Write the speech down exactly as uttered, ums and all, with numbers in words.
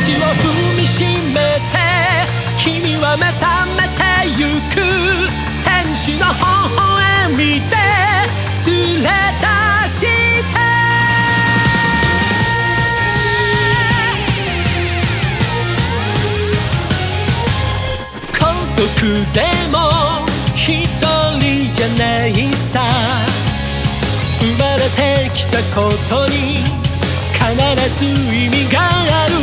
口を踏みしめて君は目覚めてゆく天使の微笑みで連れ出して孤独でも一人じゃないさ生まれてきたことに必ず意味がある